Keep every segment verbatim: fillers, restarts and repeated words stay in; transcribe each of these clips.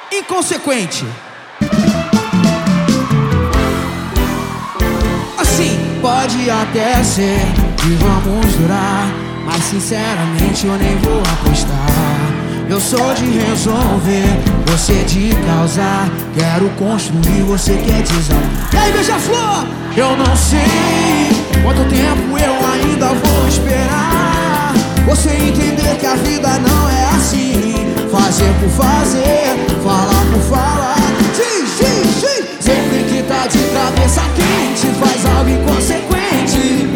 inconsequente. Assim, pode até ser que vamos durar, mas sinceramente eu nem vou apostar. Eu sou de resolver, você de causar. Quero construir, você quer desarmar. E aí, beija-flor? Eu não sei quanto tempo eu ainda vou esperar você entender que a vida não é assim. Fazer por fazer, falar por falar. Sim, sim, sim. Sempre que tá de cabeça quente, faz algo inconsequente.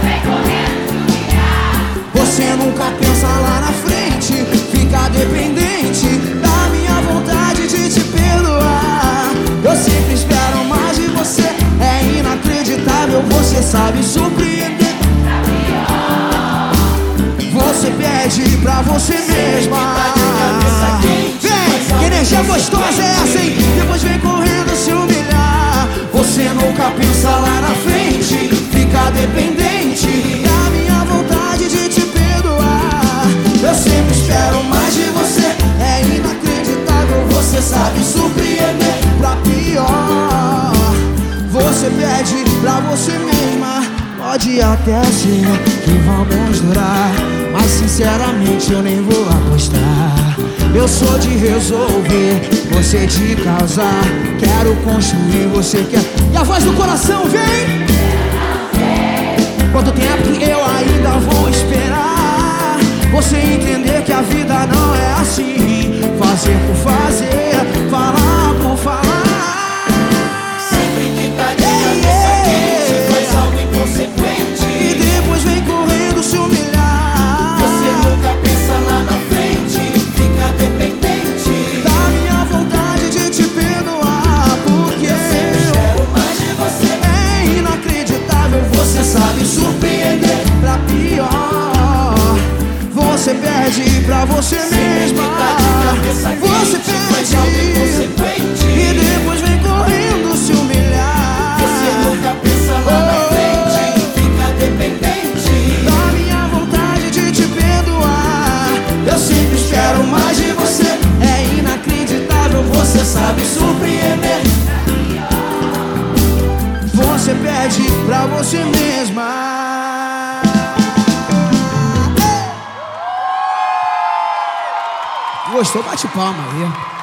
Você nunca pensa lá na frente, fica dependente da minha vontade de te perdoar. Eu sempre espero mais de você, é inacreditável, você sabe surpreender. Você pede pra você mesma. Vem, que energia gostosa é essa, hein? Depois vem correndo se humilhar. Você nunca pensa lá na frente, fica dependente da minha vontade de te perdoar. Eu sempre espero mais de você, é inacreditável, você sabe surpreender pra pior. Você pede pra você mesma. Pode até ser que vamos durar, mas sinceramente eu nem vou apostar. Eu sou de resolver, você de causar. Quero construir, você quer. E a voz do coração vem. Quanto tempo eu ainda vou esperar você entender que a vida não é assim. Fazer por fazer, falar por falar. Sempre que tá de cabeça quente, faz algo inconsequente. E depois vem correndo se humilhar. Você nunca pensa lá na frente, fica dependente da minha vontade de te perdoar. Porque eu sempre espero mais de você, é inacreditável, você sabe surpreender pra pior. Você pede pra você mesma. Você pede e depois vem correndo se humilhar. você nunca pensa lá na frente, fica dependente da minha vontade de te perdoar. Eu sempre espero mais de você, é inacreditável, você sabe surpreender. Você pede pra você mesma. Gostou? Bate palma aí.